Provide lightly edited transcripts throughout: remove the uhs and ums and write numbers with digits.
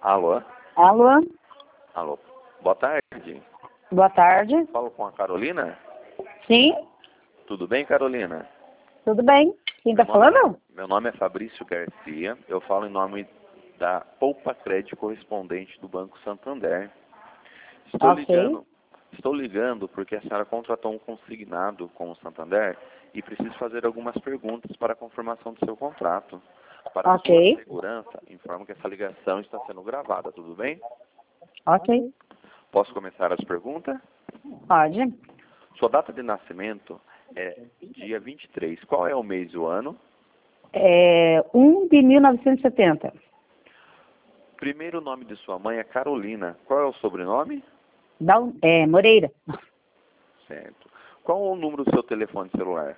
Alô? Alô? Alô. Boa tarde. Boa tarde. Falo com a Carolina? Sim, Tudo bem, Carolina? tudo bem. Quem tá falando? Meu nome é Fabrício Garcia. Eu falo em nome da Poupa Crédito correspondente do Banco Santander. Ok. Estou ligando porque a senhora contratou um consignado com o Santander e preciso fazer algumas perguntas para a confirmação do seu contrato. Para a Ok. sua segurança, informo que essa ligação está sendo gravada, tudo bem? Ok. Posso começar as perguntas? Pode. Sua data de nascimento é dia 23. Qual é o mês e o ano? 1 de 1970. Primeiro nome de sua mãe é Carolina. Qual é o sobrenome? Moreira. Certo. Qual é o número do seu telefone celular?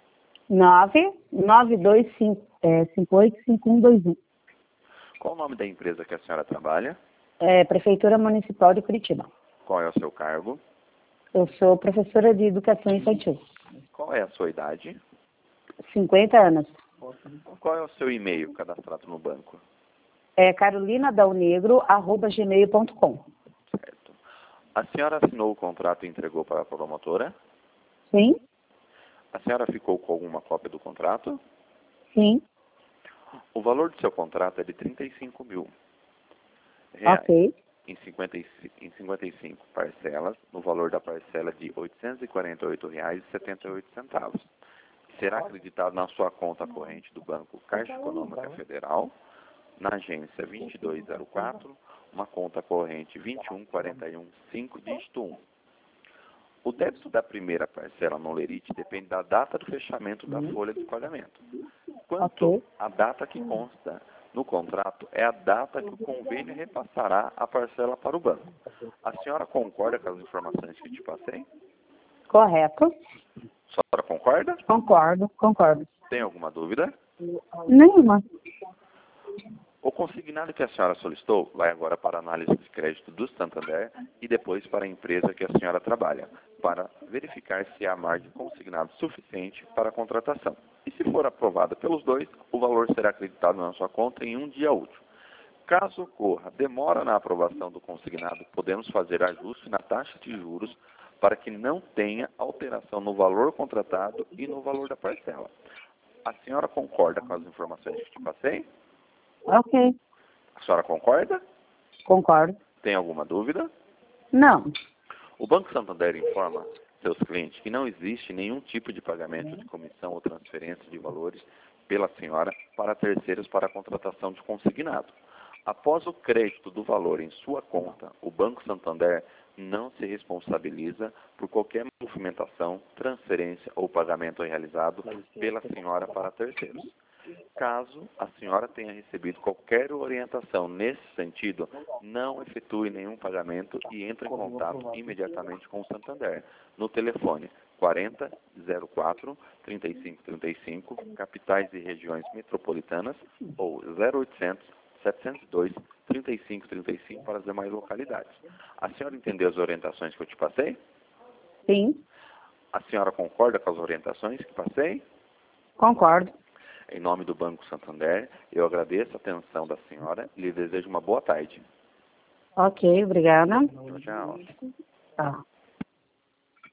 992585121. Qual o nome da empresa que a senhora trabalha? Prefeitura Municipal de Curitiba. Qual é o seu cargo? Eu sou professora de educação infantil. Qual é a sua idade? 50 anos. Qual é o seu e-mail cadastrado no banco? carolinadaonegro@gmail.com. Certo. A senhora assinou o contrato e entregou para a promotora? Sim, A senhora ficou com alguma cópia do contrato? sim. O valor do seu contrato é de 35 mil reais. Ok. Em 55 parcelas, no valor da parcela de R$ 848,78. Será acreditado na sua conta corrente do Banco Caixa Econômica Federal, na agência 2204, uma conta corrente 21415, dígito 1. O débito da primeira parcela no Lerite depende da data do fechamento da folha de pagamento. Quanto Ok. à data que consta no contrato, é a data que o convênio repassará a parcela para o banco. A senhora concorda com as informações que te passei? Correto. A senhora concorda? Concordo. Tem alguma dúvida? Nenhuma. O consignado que a senhora solicitou vai agora para a análise de crédito do Santander e depois para a empresa que a senhora trabalha, para verificar se há margem consignado suficiente para a contratação. E se for aprovada pelos dois, o valor será acreditado na sua conta em um dia útil. Caso ocorra demora na aprovação do consignado, podemos fazer ajuste na taxa de juros para que não tenha alteração no valor contratado e no valor da parcela. A senhora concorda com as informações que te passei? Ok. A senhora concorda? Concordo. Tem alguma dúvida? Não. O Banco Santander informa seus clientes que não existe nenhum tipo de pagamento de comissão ou transferência de valores pela senhora para terceiros para a contratação de consignado. Após o crédito do valor em sua conta, o Banco Santander não se responsabiliza por qualquer movimentação, transferência ou pagamento realizado pela senhora para terceiros. Caso a senhora tenha recebido qualquer orientação nesse sentido, não efetue nenhum pagamento e entre em contato imediatamente com o Santander, no telefone 4004 3535, capitais e regiões metropolitanas, ou 0800 702 3535 para as demais localidades. A senhora entendeu as orientações que eu te passei? Sim. A senhora concorda com as orientações que passei? Concordo. Em nome do Banco Santander, eu agradeço a atenção da senhora e lhe desejo uma boa tarde. Ok, obrigada. Tchau, tchau. Tá.